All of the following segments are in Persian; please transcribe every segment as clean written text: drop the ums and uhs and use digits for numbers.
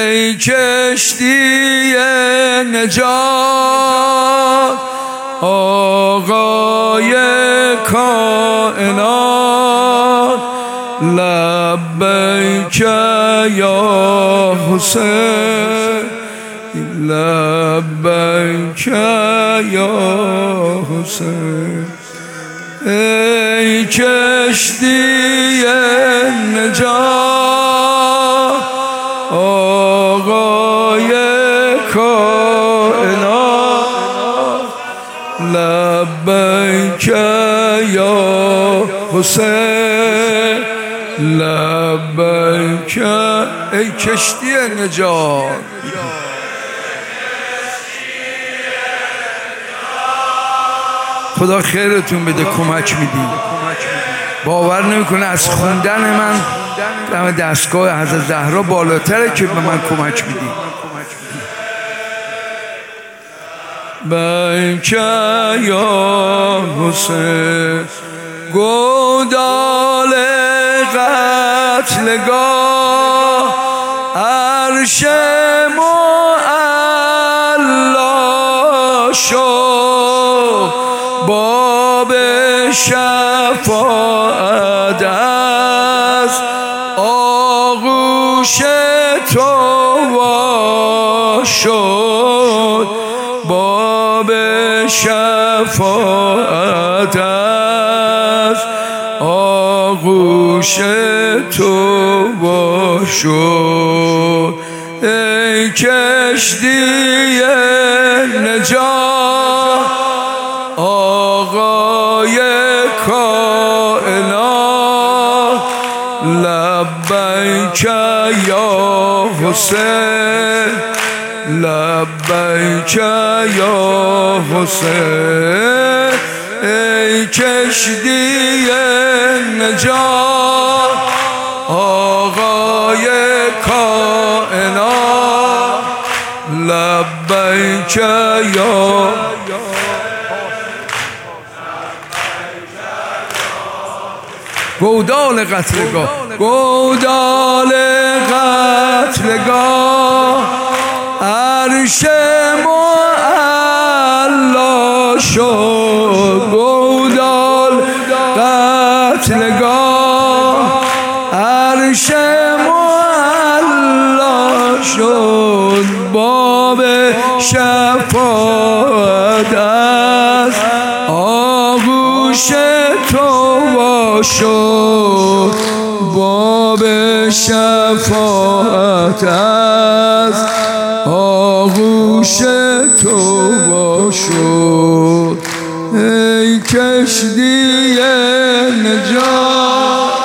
ای کشتی نجات آقای کائنات، لبیک یا حسین، لبیک یا حسین. ای کشتی نجات آقای کائنات، لبیک یا حسین، لبیک. ای کشتی نجات خدا خیرتون بده، کمک میدین. باور نمیکنه از خوندن من دم دستگاه حضرت زهرا بالاتره که به من کمک میدین. بیک یا حسین، گودال قتلگاه، عرش معلا شد، باب شفاعت از آغوش تو وا شد، باب شفاعت از آغوش تو وا شد. ای کشتی نجات آقای کائنات، لبیک یا حسین، لبیک یا حسین. ای کشتی نجات آقای کائنات، لبیک یا گودال قتلگاه، گودال قتلگاه، عرش معلا شد، گودال قتلگاه، عرش معلا شد، باب شفاعت از آغوش تو وا شد، باب شفاعت از آغوش تو وا شد. ای کشتی نجات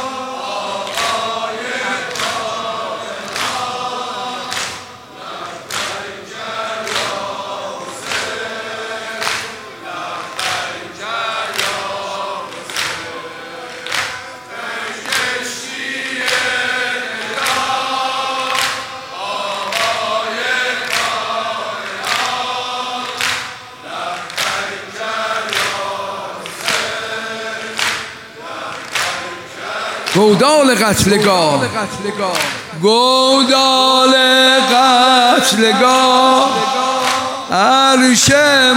گودال قتلگاه، گودال قتلگاه، عرش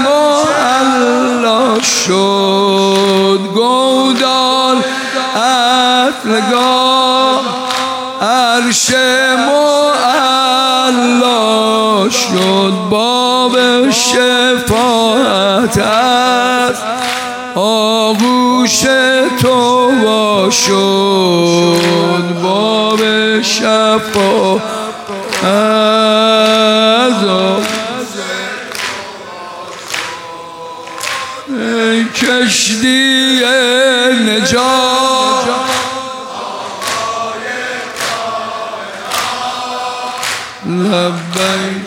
معلا شد، گودال قتلگاه، عرش معلا شد، باب شفاعت از آغوش تو وا شد، باب شفاعت از ای کشتی نجات لبیک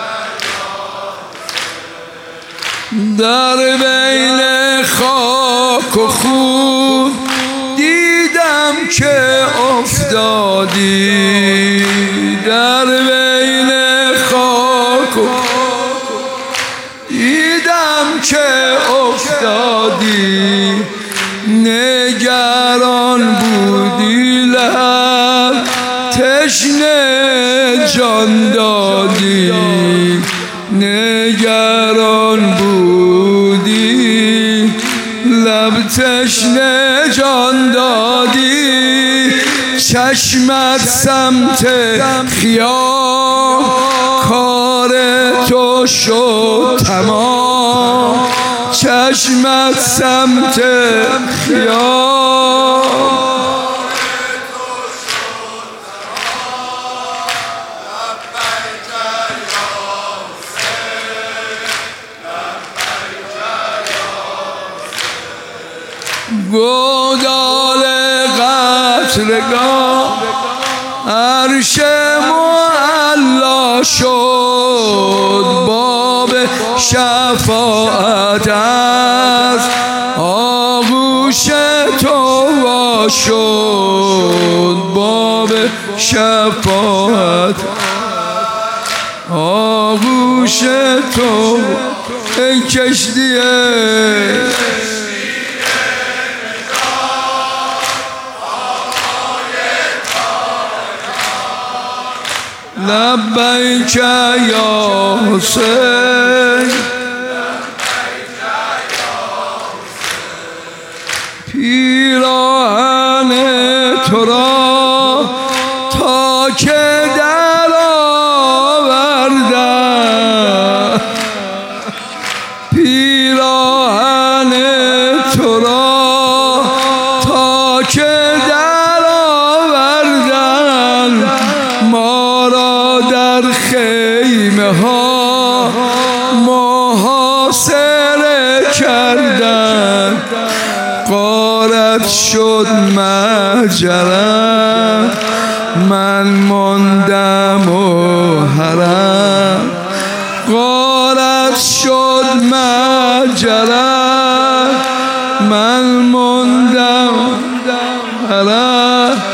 در بین خاک خاک و خون دیدم که افتادی در بین خاک و دیدم که افتادی نگران بودی لب تشنه جان دادی نگران بودی لب تشنه جان دادی چشمت سمت خیام کار تو شد تمام چشمت سمت خیام گودال قتلگاه عرش معلا شد باب شفاعت از آغوش تو وا شد باب شفاعت آغوش تو ای کشتیه لبیک یا حسین پیراهن تو را تا که در آوردم پیراهن تو را تا که در آوردم ما را در خیمه ها محاصره کردند غارت شد مجرم من ماندم و حرم غارت شد مجرم من ماندم حرم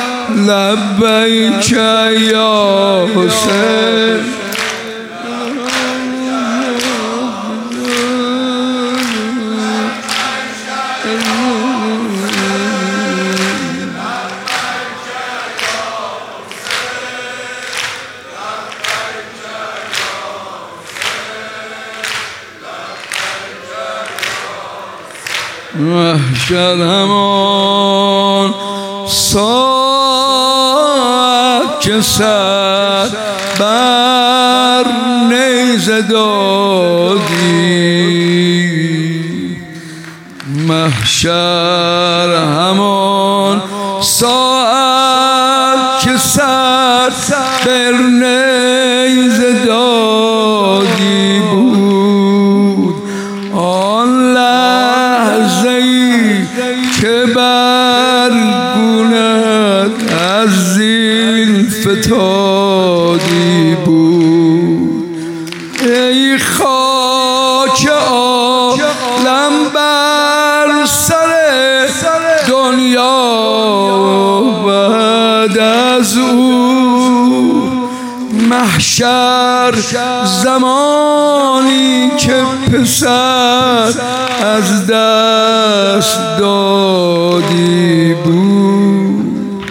لبیک یا حسین محشر همان ساعت که سر بر نیزه دادی محشر همان ساعت که سر بر نیزه دادی بود آن لحظه‌ای که بر گونت از زین فتادی بود ای خاک عالم بر سر دنیا بعد از او محشر زمانی که پسر از دست دادی بود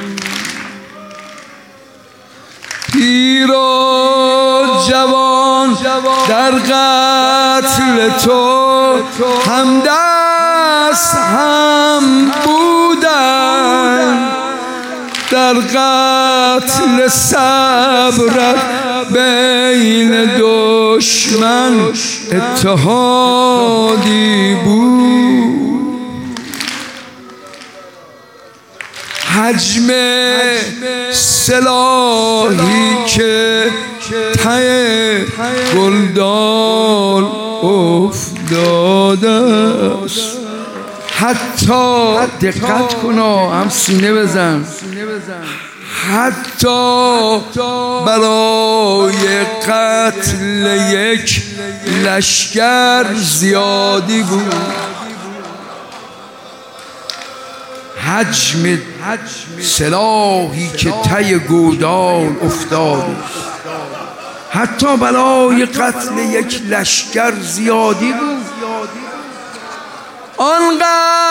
پیر و جوان در قتل تو همدست هم بودن در قتل صبرت بین دشمن اتحادی بود حجم سلاحی که ته گلدان افتاده است حتی دقت کن هم سینه بزن حتی برای قتل یک لشکر زیادی بود حجم سلاحی که تی گودال افتاده، حتی برای قتل یک لشکر زیادی بود. آنقدر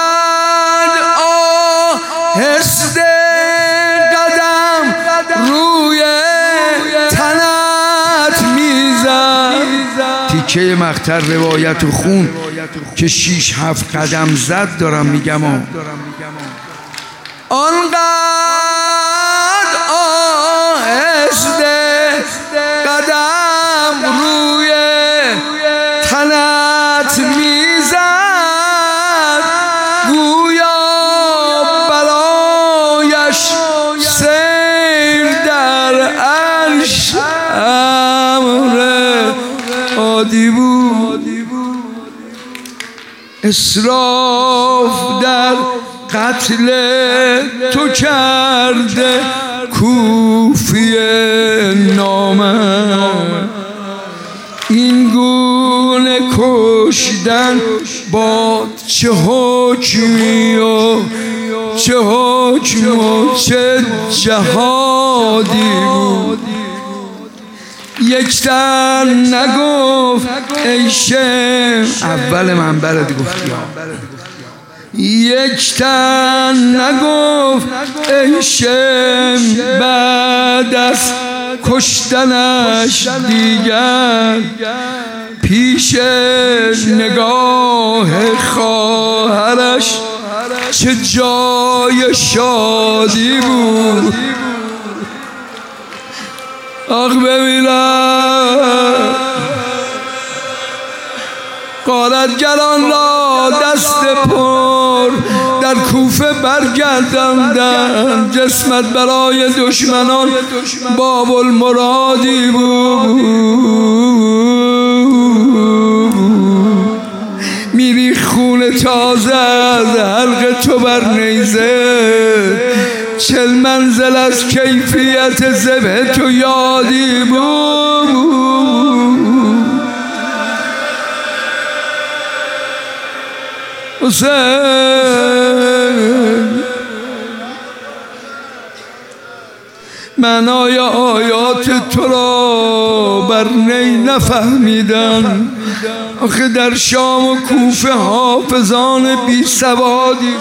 آهسته قدم روی تنت میزد. تیکه مقطع روایت و خون که 6-7 قدم زد دارم میگم. آنقدر آهسته قدم روی تنت میزد، گویا برایش سیر در عرش امر عادی بود. اسراف در قتل تو کرده کوفی نامه، این گونه کشتن با چه حکمی و چه حکم و چه جهادی بود. یک تن نگفت ای شم، اول منبرت گفتی یک تن نگفت ای شم بعد از کشتنش دیگر، پیش نگاه خواهرش چه جای شادی بود. آخ ببینم غارتگران را دست پر در کوفه برگرداندند، جسمت برای دشمنان باب المرادی بود. میری خون تازه از حلق تو بر نیزه، 40 منزل از کیفیت ذبح تو یادی بود. حسین معنای آیات تو را بر نی نفهمیدن. آخه در شام و کوفه حافظان بی سوادی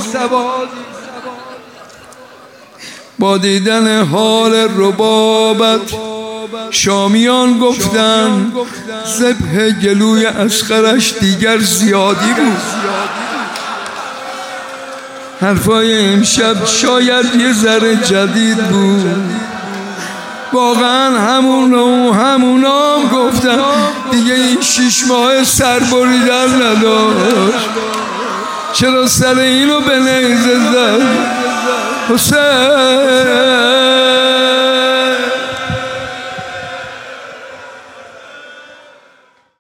با دیدن حال ربابت شامیان گفتن ذبح گلوی اصغرش دیگر زیادی بود. حرفای امشب شاید یه ذره جدید بود. واقعا همونام گفتن دیگه این 6 ماه سر بریدن نداشت، چرا سر اینو به نیزه زد. حسین